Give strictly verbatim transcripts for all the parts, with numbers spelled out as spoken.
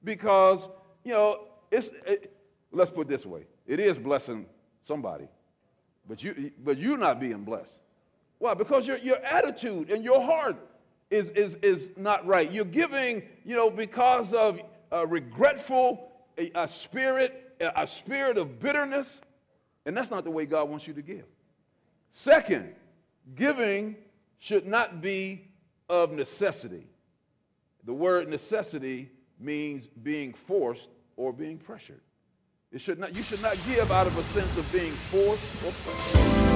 because, you know, it's, it, let's put it this way. It is blessing somebody, but, you, but you're not being blessed. Why? Because your, your attitude and your heart is, is, is not right. You're giving, you know, because of a regretful a, a spirit, a, a spirit of bitterness, and that's not the way God wants you to give. Second, giving should not be of necessity. The word necessity means being forced or being pressured. It should not, you should not give out of a sense of being forced or pressured.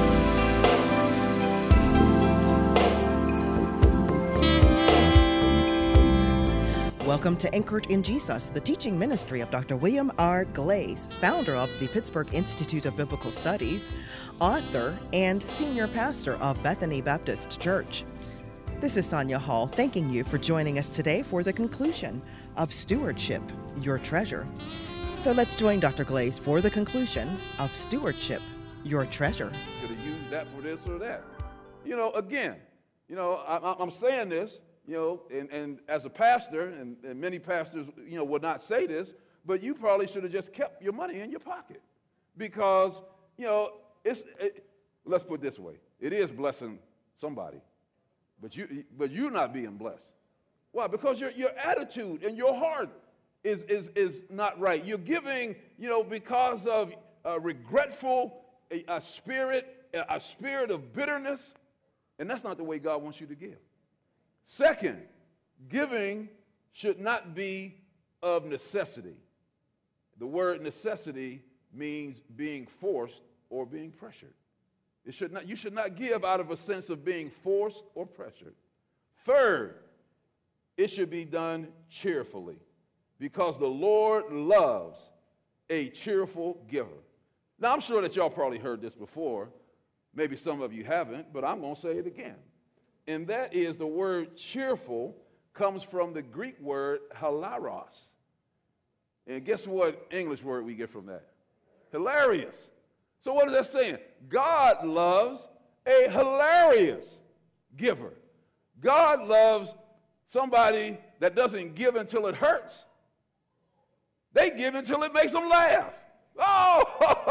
Welcome to Anchored in Jesus, the teaching ministry of Doctor William R. Glaze, founder of the Pittsburgh Institute of Biblical Studies, author, and senior pastor of Bethany Baptist Church. This is Sonia Hall, thanking you for joining us today for the conclusion of Stewardship, Your Treasure. So let's join Doctor Glaze for the conclusion of Stewardship, Your Treasure. Could have used that for this or that. You know, again, you know, I, I'm saying this, you know, and, and as a pastor, and, and many pastors, you know, would not say this, but you probably should have just kept your money in your pocket because, you know, it's, it, let's put it this way. It is blessing somebody, but, you, but you're not being blessed. Why? Because your, your attitude and your heart is, is, is not right. You're giving, you know, because of a regretful a, a spirit, a, a spirit of bitterness, and that's not the way God wants you to give. Second, giving should not be of necessity. The word necessity means being forced or being pressured. It should not, you should not give out of a sense of being forced or pressured. Third, it should be done cheerfully because the Lord loves a cheerful giver. Now, I'm sure that y'all probably heard this before. Maybe some of you haven't, but I'm going to say it again. And that is the word cheerful comes from the Greek word hilaros. And guess what English word we get from that? Hilarious. So what is that saying? God loves a hilarious giver. God loves somebody that doesn't give until it hurts. They give until it makes them laugh. Oh!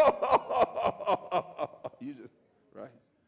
You just, right?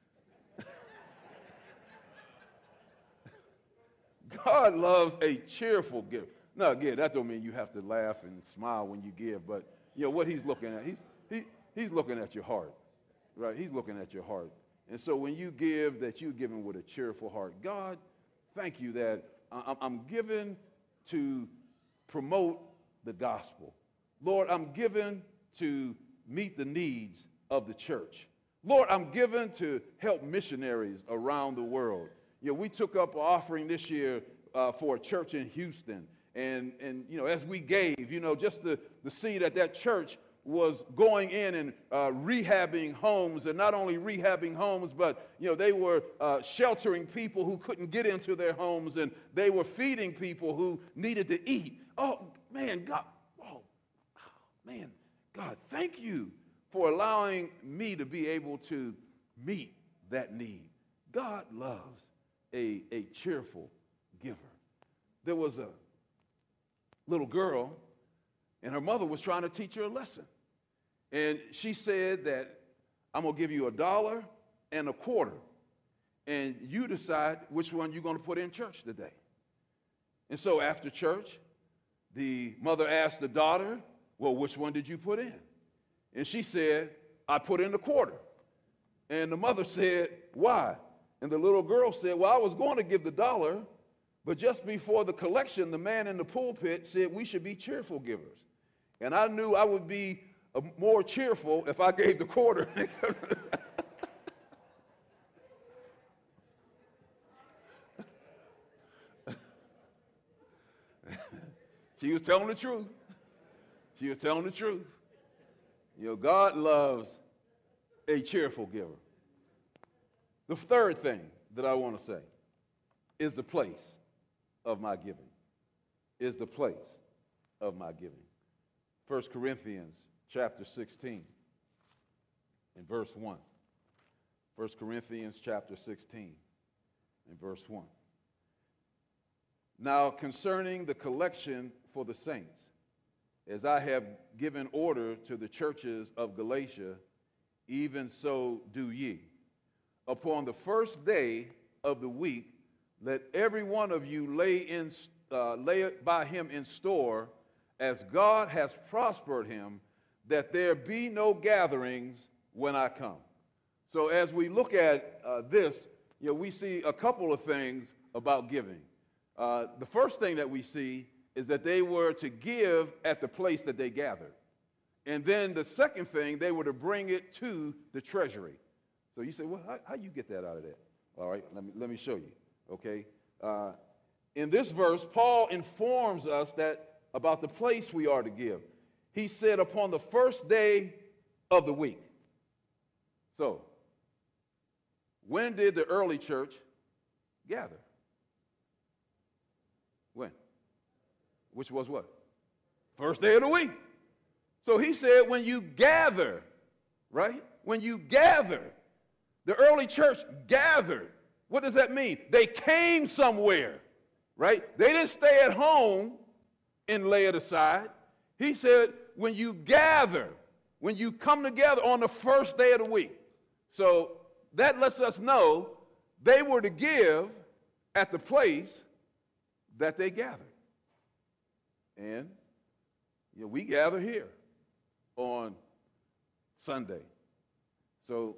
God loves a cheerful giver. Now, again, that don't mean you have to laugh and smile when you give, but you know what he's looking at. He's he he's looking at your heart, right? He's looking at your heart. And so when you give, that you're giving with a cheerful heart. God, thank you that I'm giving to promote the gospel. Lord, I'm giving to meet the needs of the church. Lord, I'm giving to help missionaries around the world. You know, we took up an offering this year uh, for a church in Houston. And, and, you know, as we gave, you know, just to, to see that that church was going in and uh, rehabbing homes, and not only rehabbing homes, but, you know, they were uh, sheltering people who couldn't get into their homes, and they were feeding people who needed to eat. Oh, man, God, oh, man, God, thank you for allowing me to be able to meet that need. God loves A, a cheerful giver. There was a little girl, and her mother was trying to teach her a lesson. And she said that, I'm going to give you a dollar and a quarter, and you decide which one you're going to put in church today. And so after church, the mother asked the daughter, well, which one did you put in? And she said, I put in the quarter. And the mother said, why? And the little girl said, well, I was going to give the dollar, but just before the collection, the man in the pulpit said we should be cheerful givers. And I knew I would be uh, more cheerful if I gave the quarter. She was telling the truth. She was telling the truth. You know, God loves a cheerful giver. The third thing that I want to say is the place of my giving. Is the place of my giving. First Corinthians chapter sixteen and verse one. First Corinthians chapter sixteen and verse one. Now concerning the collection for the saints, as I have given order to the churches of Galatia, even so do ye. Upon the first day of the week, let every one of you lay, in, uh, lay it by him in store, as God has prospered him, that there be no gatherings when I come. So as we look at uh, this, you know, we see a couple of things about giving. Uh, the first thing that we see is that they were to give at the place that they gathered. And then the second thing, they were to bring it to the treasury. So you say, well, how, how you get that out of that? All right, let me, let me show you, okay? Uh, in this verse, Paul informs us that about the place we are to give. He said, upon the first day of the week. So, when did the early church gather? When? Which was what? First day of the week. So he said, when you gather, right? When you gather, the early church gathered. What does that mean? They came somewhere, right? They didn't stay at home and lay it aside. He said, when you gather, when you come together on the first day of the week. So that lets us know they were to give at the place that they gathered. And you know, we gather here on Sunday. So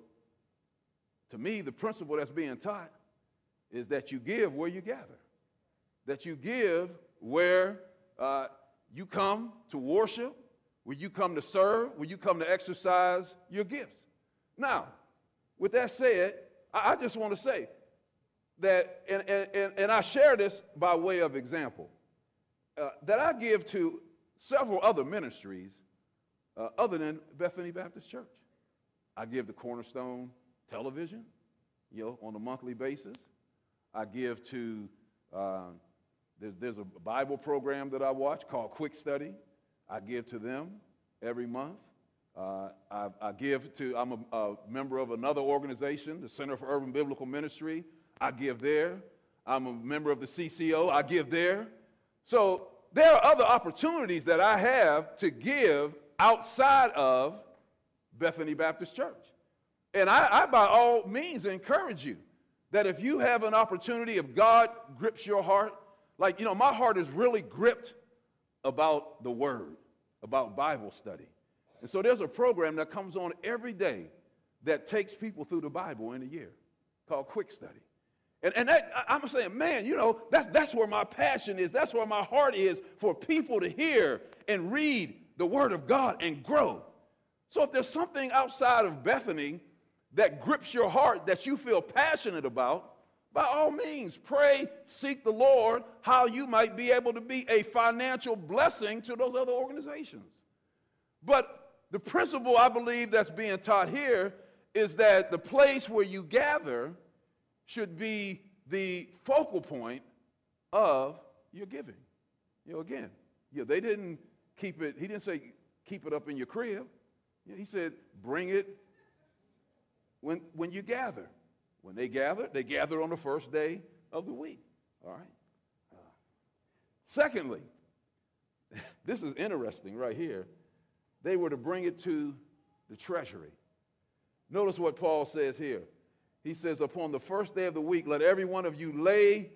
to me, the principle that's being taught is that you give where you gather. That you give where uh, you come to worship, where you come to serve, where you come to exercise your gifts. Now, with that said, I, I just want to say that, and, and, and I share this by way of example, uh, that I give to several other ministries uh, other than Bethany Baptist Church. I give to Cornerstone Television, you know, on a monthly basis. I give to, uh, there's, there's a Bible program that I watch called Quick Study. I give to them every month. Uh, I, I give to, I'm a, a member of another organization, the Center for Urban Biblical Ministry. I give there. I'm a member of the C C O. I give there. So there are other opportunities that I have to give outside of Bethany Baptist Church. And I, I by all means encourage you that if you have an opportunity, if God grips your heart, like, you know, my heart is really gripped about the Word, about Bible study. And so there's a program that comes on every day that takes people through the Bible in a year called Quick Study. And, and that, I'm saying, man, you know, that's, that's where my passion is. That's where my heart is, for people to hear and read the Word of God and grow. So if there's something outside of Bethany that grips your heart, that you feel passionate about, by all means, pray, seek the Lord, how you might be able to be a financial blessing to those other organizations. But the principle I believe that's being taught here is that the place where you gather should be the focal point of your giving. You know, again, you know, they didn't keep it, he didn't say keep it up in your crib. You know, he said bring it when, when you gather. When they gather, they gather on the first day of the week. All right? Uh, secondly, this is interesting right here. They were to bring it to the treasury. Notice what Paul says here. He says, upon the first day of the week, let every one of you lay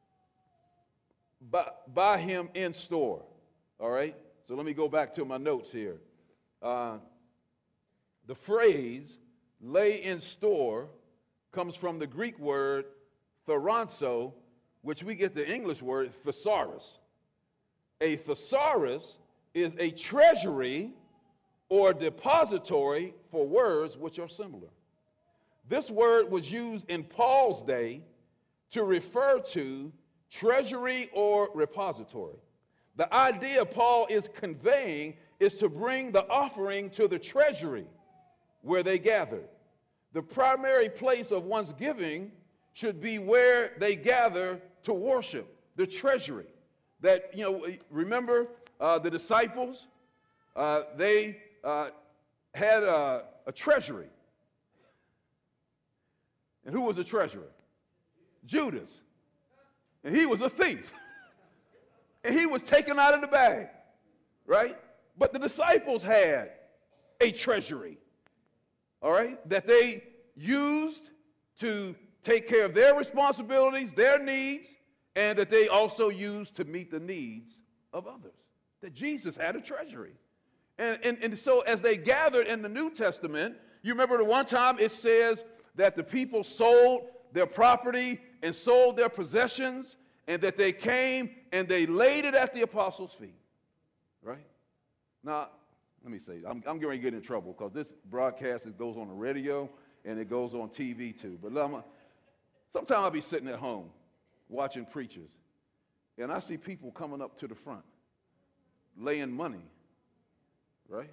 by, by him in store. All right? So let me go back to my notes here. Uh, the phrase, lay in store, comes from the Greek word thesauro, which we get the English word thesaurus. A thesaurus is a treasury or depository for words which are similar. This word was used in Paul's day to refer to treasury or repository. The idea Paul is conveying is to bring the offering to the treasury where they gathered. The primary place of one's giving should be where they gather to worship, the treasury. That, you know, remember uh, the disciples? Uh, they uh, had a, a treasury. And who was the treasurer? Judas. And he was a thief. And he was taken out of the bag, right? But the disciples had a treasury, all right, that they used to take care of their responsibilities, their needs, and that they also used to meet the needs of others. That Jesus had a treasury. And, and, and so as they gathered in the New Testament, you remember the one time it says that the people sold their property and sold their possessions, and that they came and they laid it at the apostles' feet, right? Now, let me say, I'm, I'm going to get in trouble because this broadcast, it goes on the radio and it goes on T V too. But sometimes I'll be sitting at home watching preachers, and I see people coming up to the front, laying money, right?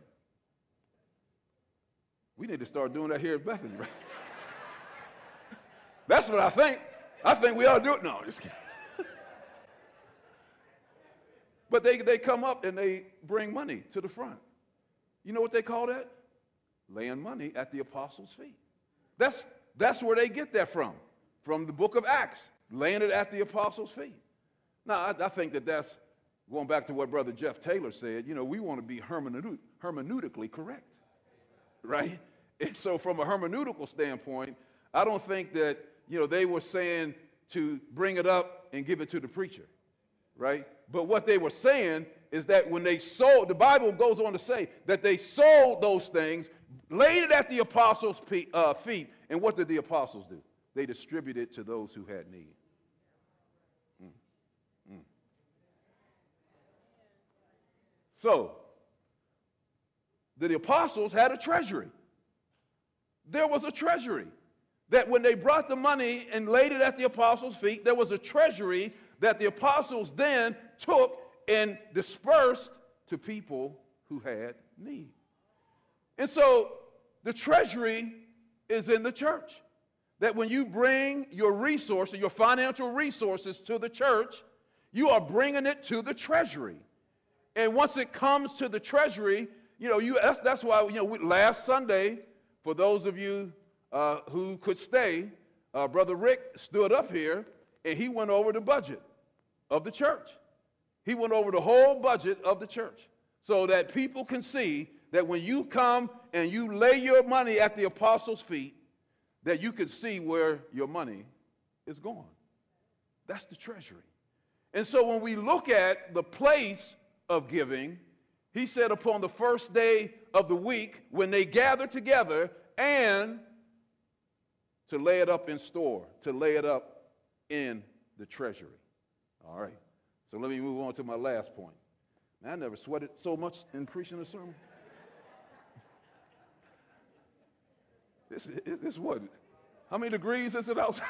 We need to start doing that here at Bethany, right? That's what I think. I think we ought to do it. No, I'm just kidding. But they, they come up and they bring money to the front. You know what they call that? Laying money at the apostles' feet. That's, that's where they get that from, from the book of Acts, laying it at the apostles' feet. Now, I, I think that that's, going back to what Brother Jeff Taylor said, you know, we want to be hermeneut, hermeneutically correct, right? And so from a hermeneutical standpoint, I don't think that, you know, they were saying to bring it up and give it to the preacher, right? But what they were saying is that when they sold, the Bible goes on to say that they sold those things, laid it at the apostles' feet, uh, feet, and what did the apostles do? They distributed it to those who had need. Mm. Mm. So, the apostles had a treasury. There was a treasury that when they brought the money and laid it at the apostles' feet, there was a treasury that the apostles then took and dispersed to people who had need. And so the treasury is in the church. That when you bring your resources, your financial resources to the church, you are bringing it to the treasury. And once it comes to the treasury, you know, you, that's, that's why, you know, we, last Sunday, for those of you uh, who could stay, uh, Brother Rick stood up here and he went over the budget of the church. He went over the whole budget of the church so that people can see that when you come and you lay your money at the apostles' feet, that you can see where your money is going. That's the treasury. And so when we look at the place of giving, he said upon the first day of the week, when they gather together, and to lay it up in store, to lay it up in the treasury. All right. So let me move on to my last point. Man, I never sweated so much in preaching a sermon. This, this what? How many degrees is it outside?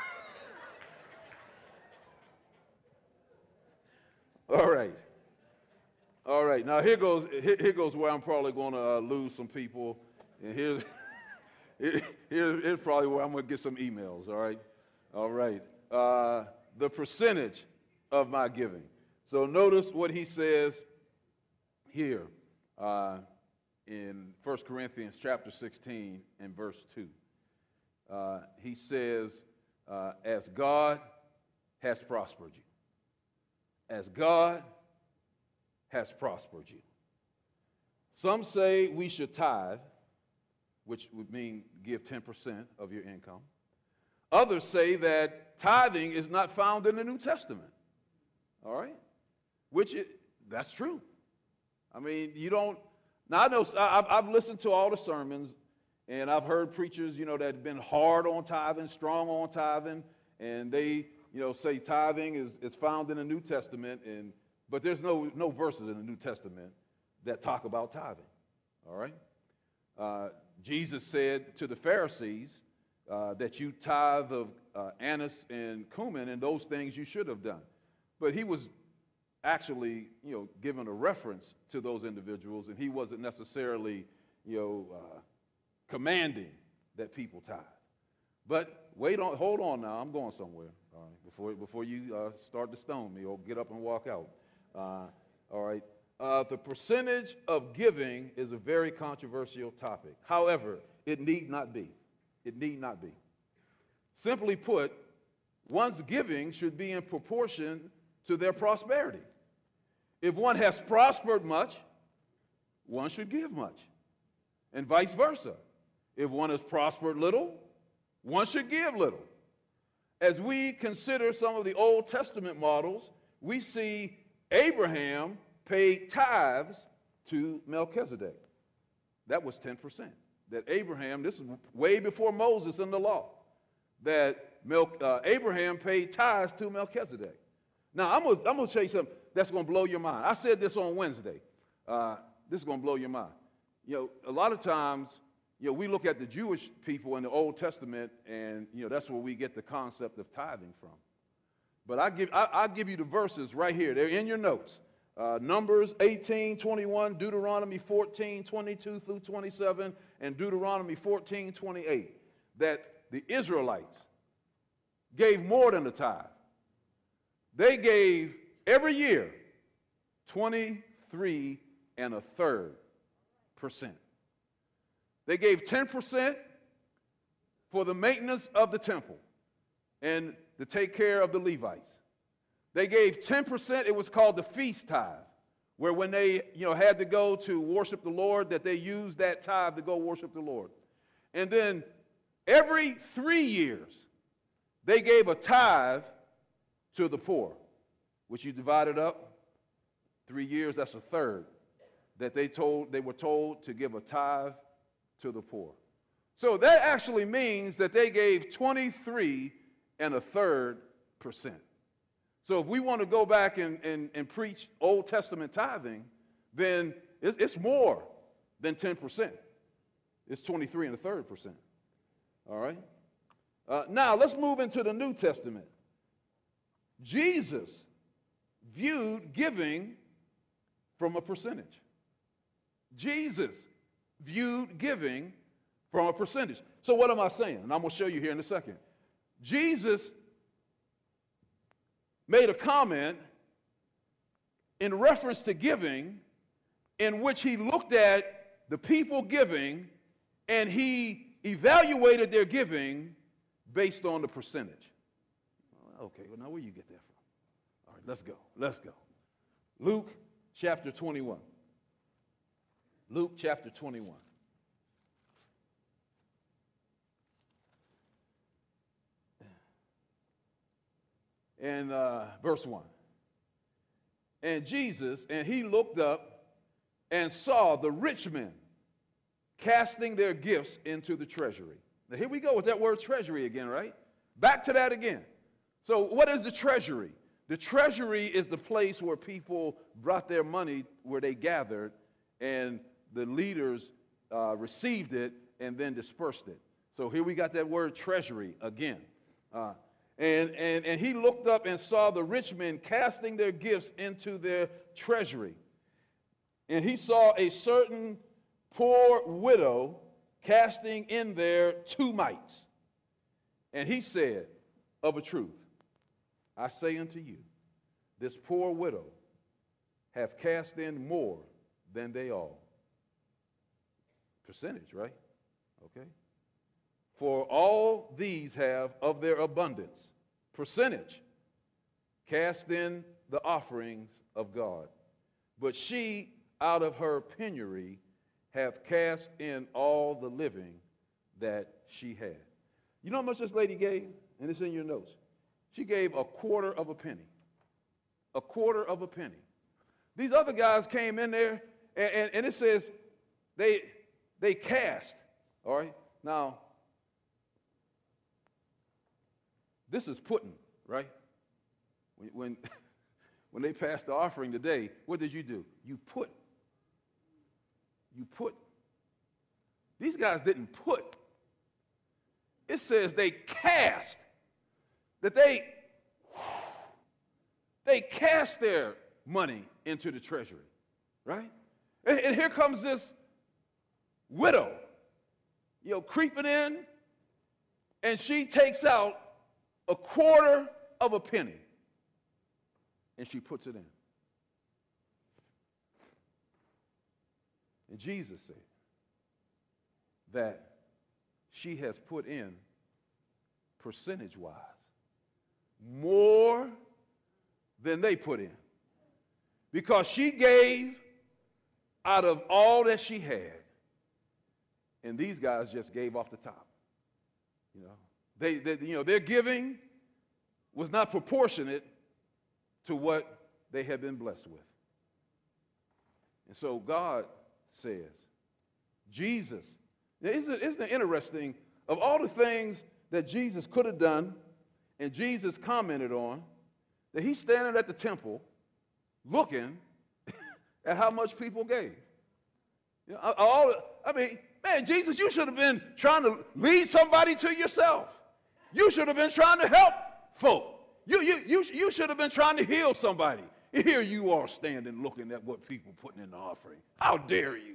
All right. All right. Now here goes here, here goes where I'm probably going to uh, lose some people, and here's here, here's probably where I'm going to get some emails. All right. All right. Uh, the percentage of my giving. So notice what he says here uh, in First Corinthians chapter sixteen and verse two. Uh, he says, uh, as God has prospered you. As God has prospered you. Some say we should tithe, which would mean give ten percent of your income. Others say that tithing is not found in the New Testament. All right? Which, it, that's true. I mean, you don't, now I know, I've, I've listened to all the sermons, and I've heard preachers, you know, that have been hard on tithing, strong on tithing, and they, you know, say tithing is, is found in the New Testament, and but there's no, no verses in the New Testament that talk about tithing, all right? Uh, Jesus said to the Pharisees uh, that you tithe of uh, anise and cumin, and those things you should have done. But he was actually, you know, given a reference to those individuals, and he wasn't necessarily, you know, uh, commanding that people tithe. But wait on, hold on now, I'm going somewhere, all right, before, before you uh, start to stone me or get up and walk out. Uh, all right, uh, the percentage of giving is a very controversial topic. However, it need not be. It need not be. Simply put, one's giving should be in proportion to their prosperity. If one has prospered much, one should give much, and vice versa. If one has prospered little, one should give little. As we consider some of the Old Testament models, we see Abraham paid tithes to Melchizedek. That was ten percent. That Abraham, this is way before Moses in the law, that Mel, uh, Abraham paid tithes to Melchizedek. Now, I'm going I'm to tell you something that's going to blow your mind. I said this on Wednesday. Uh, this is going to blow your mind. You know, a lot of times, you know, we look at the Jewish people in the Old Testament, and, you know, that's where we get the concept of tithing from. But I give, I, I'll give you the verses right here. They're in your notes. Uh, Numbers eighteen, twenty-one, Deuteronomy fourteen, twenty-two through twenty-seven, and Deuteronomy fourteen, twenty-eight, that the Israelites gave more than the tithe. They gave every year twenty-three and a third percent. They gave ten percent for the maintenance of the temple and to take care of the Levites. They gave ten percent, it was called the feast tithe, where when they, you know, had to go to worship the Lord, that they used that tithe to go worship the Lord. And then every three years, they gave a tithe to the poor, which you divided up. Three years, that's a third. That they told, they were told to give a tithe to the poor. So that actually means that they gave twenty-three and a third percent. So if we want to go back and, and, and preach Old Testament tithing, then it's, it's more than ten percent. It's twenty-three and a third percent. All right? Uh, now, let's move into the New Testament. Jesus viewed giving from a percentage. Jesus viewed giving from a percentage. So what am I saying? And I'm going to show you here in a second. Jesus made a comment in reference to giving in which he looked at the people giving and he evaluated their giving based on the percentage. Okay, well, now where you get that from? All right, let's go. Let's go. Luke chapter twenty-one. Luke chapter twenty-one. And uh, verse one. And Jesus, and he looked up and saw the rich men casting their gifts into the treasury. Now here we go with that word treasury again, right? Back to that again. So what is the treasury? The treasury is the place where people brought their money, where they gathered, and the leaders uh, received it and then dispersed it. So here we got that word treasury again. Uh, and, and, and he looked up and saw the rich men casting their gifts into their treasury. And he saw a certain poor widow casting in there two mites. And he said, of a truth, I say unto you, this poor widow have cast in more than they all. Percentage, right? Okay. For all these have of their abundance, percentage, cast in the offerings of God. But she, out of her penury, have cast in all the living that she had. You know how much this lady gave? And it's in your notes. She gave a quarter of a penny. A quarter of a penny. These other guys came in there, and, and, and it says they, they cast. All right? Now, this is putting, right? When, when, when they passed the offering today, what did you do? You put. You put. These guys didn't put. It says they cast. That they, they cast their money into the treasury, right? And, and here comes this widow, you know, creeping in, and she takes out a quarter of a penny, and she puts it in. And Jesus said that she has put in, percentage-wise, more than they put in. Because she gave out of all that she had. And these guys just gave off the top. You know, they, they you know, their giving was not proportionate to what they had been blessed with. And so God says, Jesus, now isn't it, isn't it interesting, of all the things that Jesus could have done and Jesus commented on, that he's standing at the temple looking at how much people gave. You know, all, I mean, man, Jesus, you should have been trying to lead somebody to yourself. You should have been trying to help folk. You, you, you, you should have been trying to heal somebody. Here you are standing looking at what people putting in the offering. How dare you?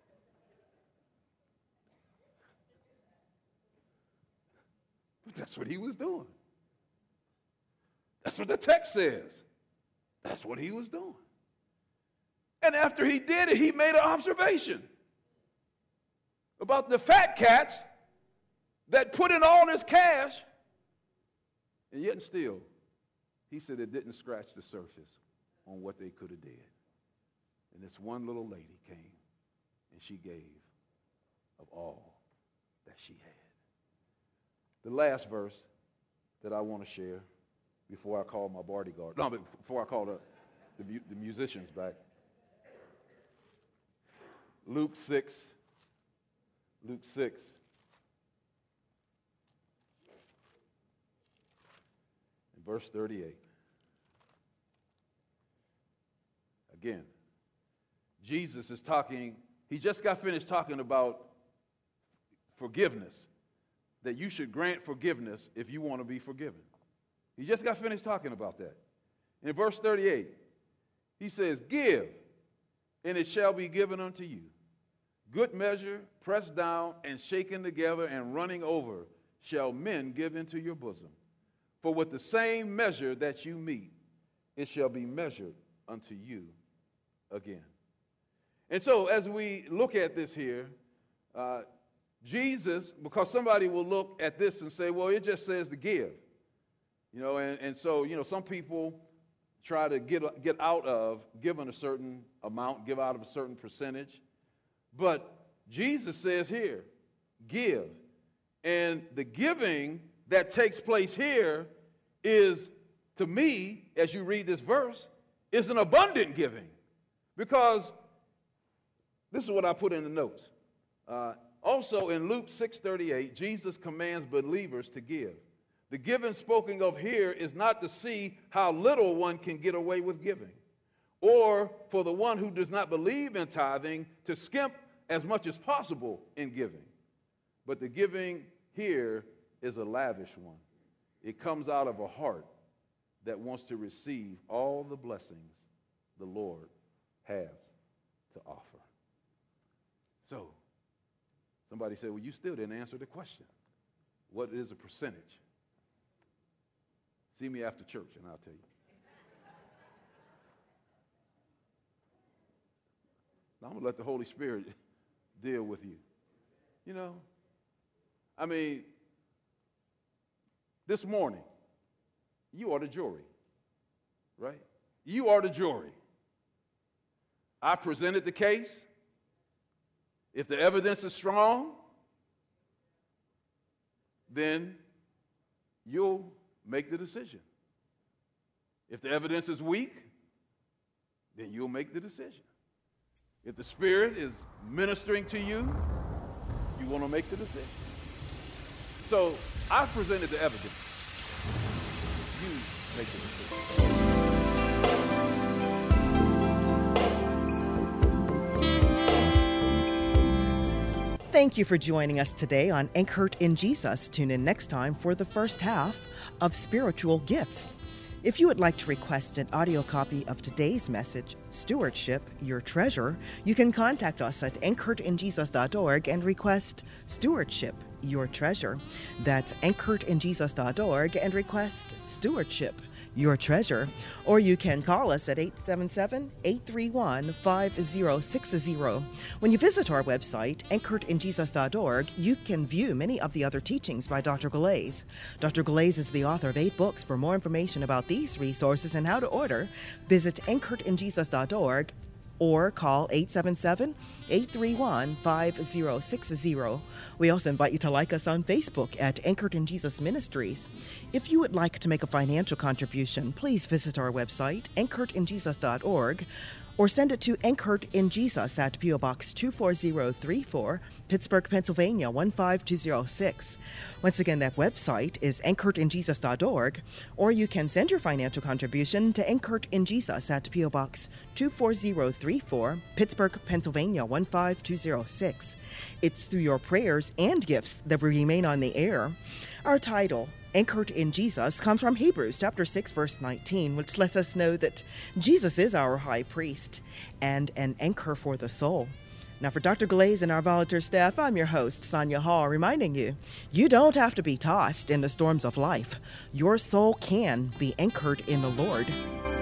But that's what he was doing. That's what the text says. That's what he was doing. And after he did it, he made an observation about the fat cats that put in all this cash, and yet and still, he said it didn't scratch the surface on what they could have did. And this one little lady came, and she gave of all that she had. The last verse that I want to share before I call my bodyguard, no, before I call the, the, the musicians back. Luke six, Luke six. And verse thirty-eight. Again, Jesus is talking, he just got finished talking about forgiveness, that you should grant forgiveness if you want to be forgiven. He just got finished talking about that. In verse thirty-eight, he says, give, and it shall be given unto you. Good measure, pressed down and shaken together and running over, shall men give into your bosom. For with the same measure that you meet, it shall be measured unto you again. And so as we look at this here, uh, Jesus, because somebody will look at this and say, well, it just says to give. You know, and, and so, you know, some people try to get, get out of giving a certain amount, give out of a certain percentage. But Jesus says here, give. And the giving that takes place here is, to me, as you read this verse, is an abundant giving. Because this is what I put in the notes. Uh, also in Luke six thirty-eight, Jesus commands believers to give. The giving spoken of here is not to see how little one can get away with giving, or for the one who does not believe in tithing to skimp as much as possible in giving. But the giving here is a lavish one. It comes out of a heart that wants to receive all the blessings the Lord has to offer. So, somebody said, well, you still didn't answer the question. What is a percentage? See me after church and I'll tell you. Now, I'm going to let the Holy Spirit deal with you. You know, I mean, this morning, you are the jury, right? You are the jury. I presented the case. If the evidence is strong, then you'll make the decision. If the evidence is weak, then you'll make the decision. If the Spirit is ministering to you, you want to make the decision. So I presented the evidence. You make the decision. Thank you for joining us today on Anchored in Jesus. Tune in next time for the first half of Spiritual Gifts. If you would like to request an audio copy of today's message, Stewardship, Your Treasure, you can contact us at anchored in jesus dot org and request Stewardship, Your Treasure. That's anchored in jesus dot org and request Stewardship, Your Treasure. Or you can call us at eight seven seven, eight three one, five zero six zero. When you visit our website, anchored in jesus dot org, you can view many of the other teachings by Doctor Galais. Doctor Galais is the author of eight books. For more information about these resources and how to order, visit anchored in jesus dot org or call eight seven seven, eight three one, five zero six zero. We also invite you to like us on Facebook at Anchored in Jesus Ministries. If you would like to make a financial contribution, please visit our website, anchored in jesus dot org, or send it to Anchored in Jesus at P O. Box two four zero three four, Pittsburgh, Pennsylvania one five two zero six. Once again, that website is anchored in jesus dot org, or you can send your financial contribution to Anchored in Jesus at P O. Box two four zero three four, Pittsburgh, Pennsylvania one five two zero six. It's through your prayers and gifts that we remain on the air. Our title, Anchored in Jesus, comes from Hebrews chapter six, verse nineteen, which lets us know that Jesus is our high priest and an anchor for the soul. Now, for Doctor Glaze and our volunteer staff, I'm your host, Sonia Hall, reminding you, you don't have to be tossed in the storms of life. Your soul can be anchored in the Lord.